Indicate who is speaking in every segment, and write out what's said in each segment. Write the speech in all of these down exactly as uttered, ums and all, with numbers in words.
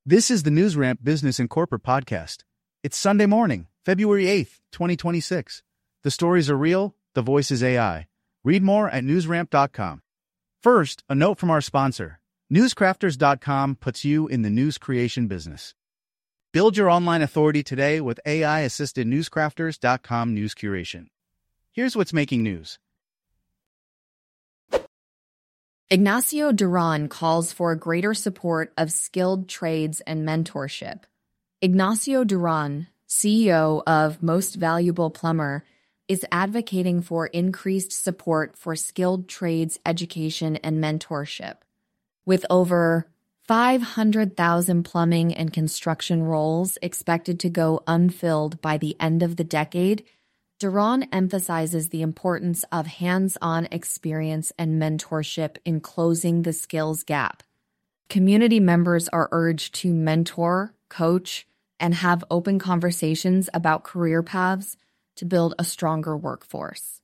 Speaker 1: This is the NewsRamp Business and Corporate Podcast. It's Sunday morning, February eighth, twenty twenty-six. The stories are real, the voice is A I. Read more at newsramp dot com. First, a note from our sponsor. newscrafters dot com puts you in the news creation business. Build your online authority today with A I-assisted newscrafters dot com news curation. Here's what's making news.
Speaker 2: Ignacio Duran calls for greater support of skilled trades and mentorship. Ignacio Duran, C E O of Most Valuable Plumber, is advocating for increased support for skilled trades education and mentorship. With over five hundred thousand plumbing and construction roles expected to go unfilled by the end of the decade, Duran emphasizes the importance of hands-on experience and mentorship in closing the skills gap. Community members are urged to mentor, coach, and have open conversations about career paths to build a stronger workforce.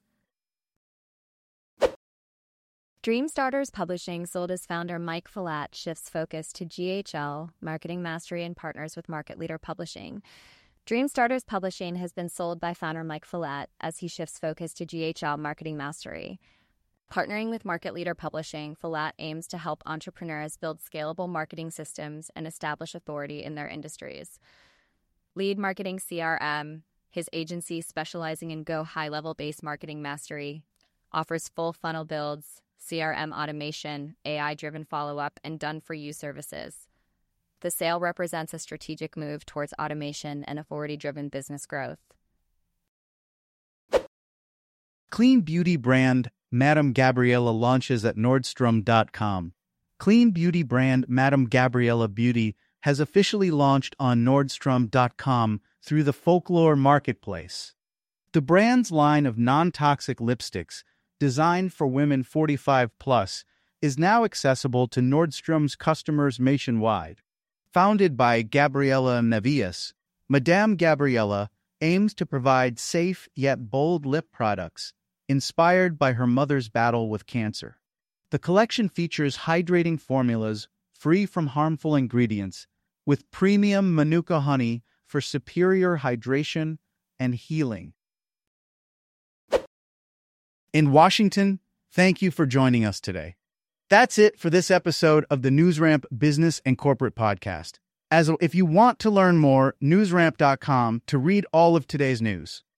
Speaker 3: Dreamstarters Publishing sold as founder Mike Follett shifts focus to G H L, Marketing Mastery, and partners with Market Leader Publishing. Dreamstarters Publishing has been sold by founder Mike Follett as he shifts focus to G H L Marketing Mastery. Partnering with Market Leader Publishing, Follett aims to help entrepreneurs build scalable marketing systems and establish authority in their industries. Lead Marketing C R M, his agency specializing in Go high-level base marketing mastery, offers full funnel builds, C R M automation, A I-driven follow-up, and done-for-you services. The sale represents a strategic move towards automation and authority-driven business growth.
Speaker 1: Clean beauty brand Madame Gabriella launches at Nordstrom dot com. Clean beauty brand Madame Gabriella Beauty has officially launched on Nordstrom dot com through the Folklore Marketplace. The brand's line of non-toxic lipsticks, designed for women forty-five plus, is now accessible to Nordstrom's customers nationwide. Founded by Gabriella Navias, Madame Gabriella aims to provide safe yet bold lip products inspired by her mother's battle with cancer. The collection features hydrating formulas free from harmful ingredients with premium Manuka honey for superior hydration and healing. In Washington, thank you for joining us today. That's it for this episode of the NewsRamp Business and Corporate Podcast. As if you want to learn more, newsramp dot com to read all of today's news.